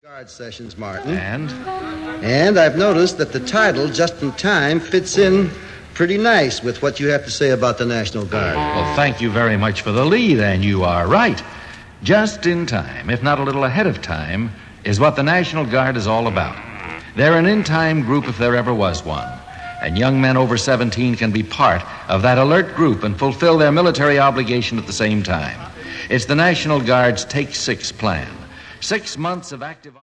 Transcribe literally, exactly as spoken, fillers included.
Guard sessions, Martin. And? And I've noticed that the title, Just in Time, fits in pretty nice with what you have to say about the National Guard. Well, thank you very much for the lead, and you are right. Just in time, if not a little ahead of time, is what the National Guard is all about. They're an in-time group if there ever was one. And young men over seventeen can be part of that alert group and fulfill their military obligation at the same time. It's the National Guard's Take Six plan. Six months of active...